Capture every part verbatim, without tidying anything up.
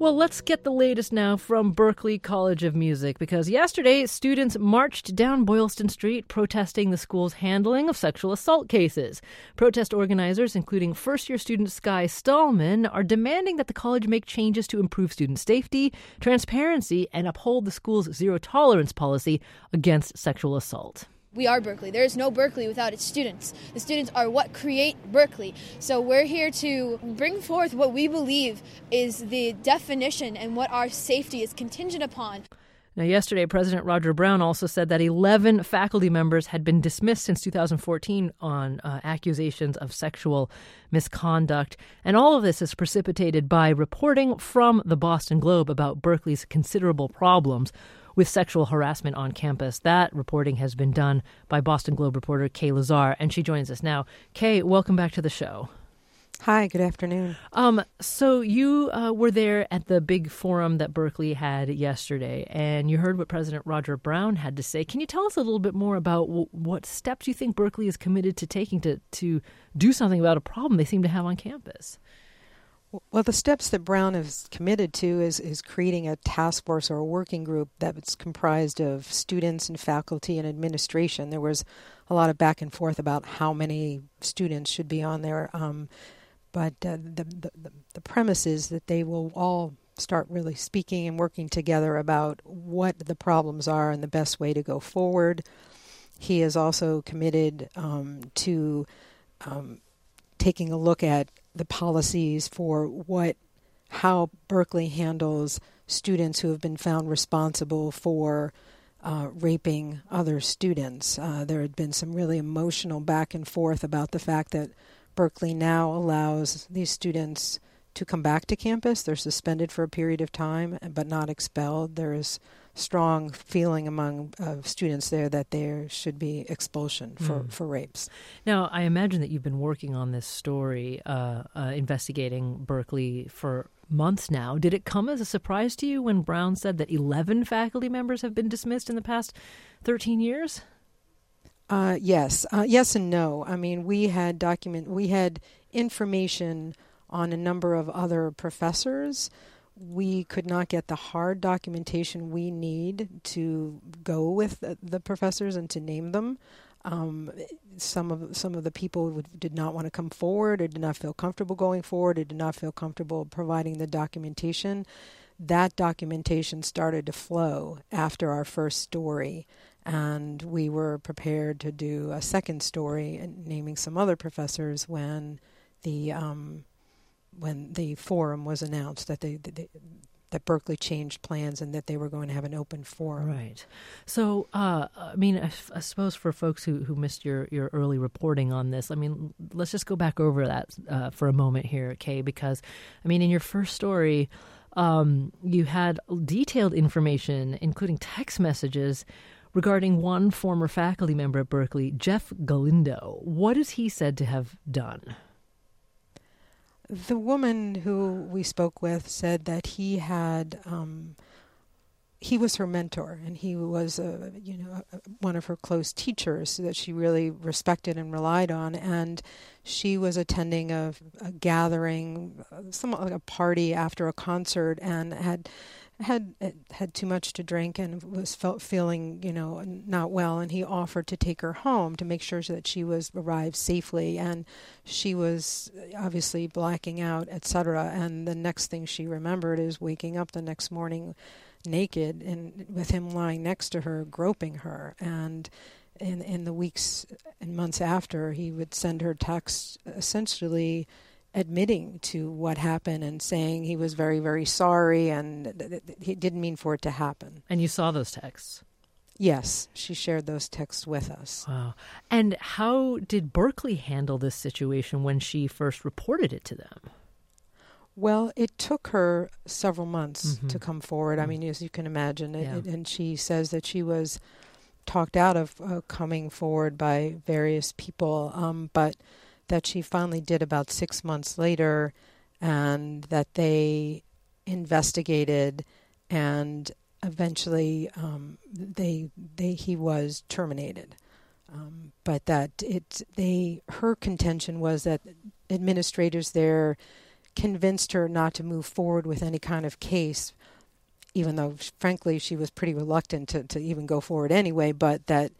Well, let's get the latest now from Berklee College of Music, because yesterday students marched down Boylston Street protesting the school's handling of sexual assault cases. Protest organizers, including first-year student Sky Stallman, are demanding that the college make changes to improve student safety, transparency, and uphold the school's zero-tolerance policy against sexual assault. We are Berklee. There is no Berklee without its students. The students are what create Berklee. So we're here to bring forth what we believe is the definition and what our safety is contingent upon. Now, yesterday, President Roger Brown also said that eleven faculty members had been dismissed since two thousand fourteen on uh, accusations of sexual misconduct. And all of this is precipitated by reporting from the Boston Globe about Berklee's considerable problems with sexual harassment on campus. That reporting has been done by Boston Globe reporter Kay Lazar, and she joins us now. Kay, welcome back to the show. Hi, good afternoon. Um, so you uh, were there at the big forum that Berklee had yesterday, and you heard what President Roger Brown had to say. Can you tell us a little bit more about w- what steps you think Berklee is committed to taking to, to do something about a problem they seem to have on campus? Well, the steps that Brown is committed to is, is creating a task force or a working group that's comprised of students and faculty and administration. There was a lot of back and forth about how many students should be on there, um, but uh, the, the, the premise is that they will all start really speaking and working together about what the problems are and the best way to go forward. He is also committed um, to um, taking a look at the policies for what, how Berklee handles students who have been found responsible for uh, raping other students. Uh, there had been some really emotional back and forth about the fact that Berklee now allows these students to come back to campus. They're suspended for a period of time, but not expelled. There is strong feeling among uh, students there that there should be expulsion for, mm. for rapes. Now, I imagine that you've been working on this story, uh, uh, investigating Berklee for months now. Did it come as a surprise to you when Brown said that eleven faculty members have been dismissed in the past thirteen years? Uh, yes. Uh, yes and no. I mean, we had document, we had information on a number of other professors. We could not get the hard documentation we need to go with the, the professors and to name them. Um, some of some of the people would, did not want to come forward or did not feel comfortable going forward or did not feel comfortable providing the documentation. That documentation started to flow after our first story, and we were prepared to do a second story and naming some other professors when the um, when the forum was announced that they, they that Berklee changed plans and that they were going to have an open forum. Right. So, uh, I mean, I, I suppose for folks who, who missed your, your early reporting on this, I mean, let's just go back over that uh, for a moment here, Kay, because, I mean, in your first story, um, you had detailed information, including text messages, regarding one former faculty member at Berklee, Jeff Galindo. What is he said to have done? The woman who we spoke with said that he had, um, he was her mentor, and he was, a, you know, a, one of her close teachers that she really respected and relied on. And she was attending a, a gathering, somewhat like a party after a concert, and had had had too much to drink and was felt feeling, you know, not well, and he offered to take her home to make sure that she was arrived safely, and she was obviously blacking out, et cetera. And the next thing she remembered is waking up the next morning naked and with him lying next to her, groping her. And in in the weeks and months after, he would send her texts essentially admitting to what happened and saying he was very, very sorry and th- th- he didn't mean for it to happen. And you saw those texts? Yes, she shared those texts with us. Wow. And how did Berklee handle this situation when she first reported it to them? Well, it took her several months mm-hmm. to come forward. Mm-hmm. I mean, as you can imagine, yeah. it, and she says that she was talked out of uh, coming forward by various people, um, but that she finally did about six months later, and that they investigated, and eventually um, they they he was terminated. Um, but that it they her contention was that administrators there convinced her not to move forward with any kind of case, even though, frankly, she was pretty reluctant to, to even go forward anyway, but that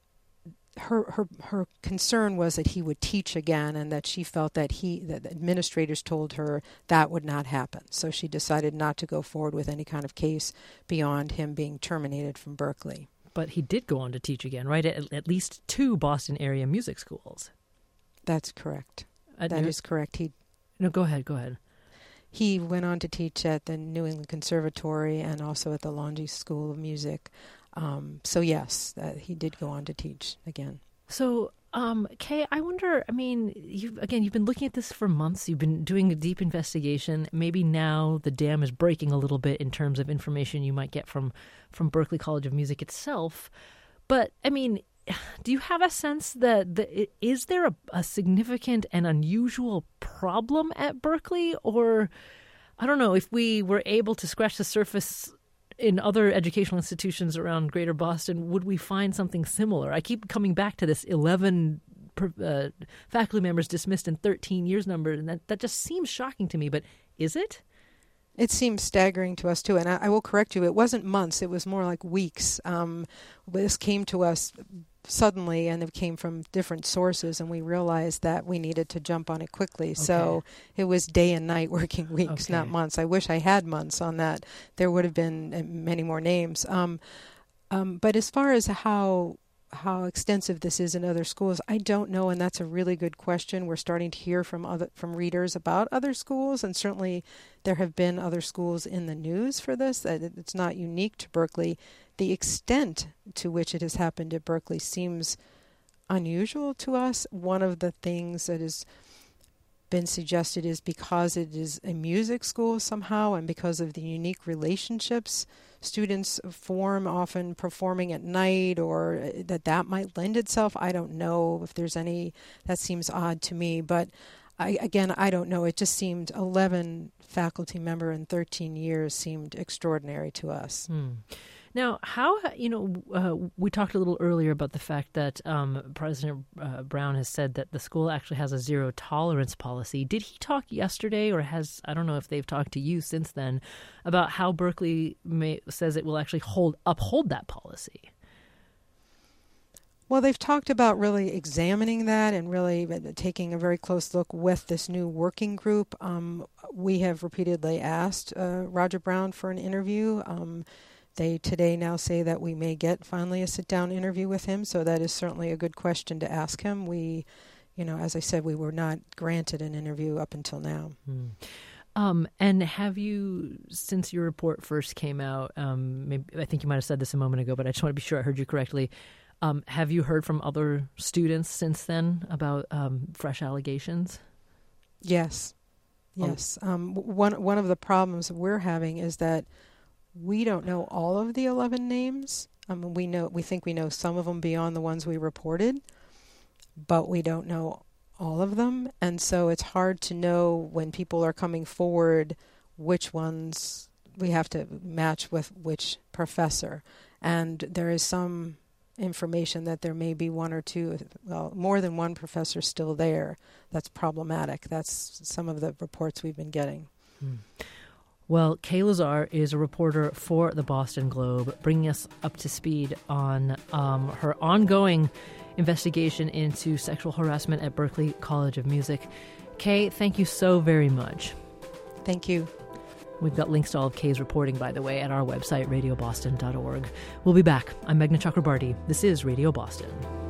her her her concern was that he would teach again, and that she felt that he that the administrators told her that would not happen. So she decided not to go forward with any kind of case beyond him being terminated from Berklee. But he did go on to teach again, right? At, at least two Boston area music schools. That's correct. At that New- is correct. He No, go ahead, go ahead. He went on to teach at the New England Conservatory and also at the Longy School of Music. Um, so yes, uh, he did go on to teach again. So, um, Kay, I wonder, I mean, you again, you've been looking at this for months. You've been doing a deep investigation. Maybe now the dam is breaking a little bit in terms of information you might get from, from Berklee College of Music itself. But, I mean, do you have a sense that the, is there a, a significant and unusual problem at Berklee? Or, I don't know, if we were able to scratch the surface in other educational institutions around Greater Boston, would we find something similar? I keep coming back to this eleven uh, faculty members dismissed in thirteen years number, and that, that just seems shocking to me. But is it? It seems staggering to us, too. And I, I will correct you. It wasn't months. It was more like weeks. Um, this came to us suddenly, and it came from different sources, and we realized that we needed to jump on it quickly. Okay. So it was day and night working weeks, okay. Not months. I wish I had months on that. There would have been many more names. Um, um, but as far as how how extensive this is in other schools, I don't know, and that's a really good question. We're starting to hear from other from readers about other schools, and certainly there have been other schools in the news for this. It's not unique to Berklee. The extent to which it has happened at Berklee seems unusual to us. One of the things that has been suggested is because it is a music school somehow, and because of the unique relationships students form, often performing at night, or that that might lend itself. I don't know if there's any, that seems odd to me, but I, again, I don't know. It just seemed eleven faculty member in thirteen years seemed extraordinary to us. Hmm. Now, how, you know, uh, we talked a little earlier about the fact that um, President uh, Brown has said that the school actually has a zero tolerance policy. Did he talk yesterday, or has, I don't know if they've talked to you since then, about how Berklee may, says it will actually hold uphold that policy? Well, they've talked about really examining that and really taking a very close look with this new working group. Um, we have repeatedly asked uh, Roger Brown for an interview. Um, They today now say that we may get finally a sit-down interview with him, so that is certainly a good question to ask him. We, you know, as I said, we were not granted an interview up until now. Hmm. Um, and have you, since your report first came out, um, maybe, I think you might have said this a moment ago, but I just want to be sure I heard you correctly, um, have you heard from other students since then about um, fresh allegations? Yes. Yes. Oh. Um, one, one of the problems we're having is that we don't know all of the eleven names. Um, we know we think we know some of them beyond the ones we reported, but we don't know all of them. And so it's hard to know when people are coming forward which ones we have to match with which professor. And there is some information that there may be one or two, well, more than one professor still there. That's problematic. That's some of the reports we've been getting. Hmm. Well, Kay Lazar is a reporter for the Boston Globe, bringing us up to speed on um, her ongoing investigation into sexual harassment at Berklee College of Music. Kay, thank you so very much. Thank you. We've got links to all of Kay's reporting, by the way, at our website, radio boston dot org. We'll be back. I'm Meghna Chakrabarti. This is Radio Boston.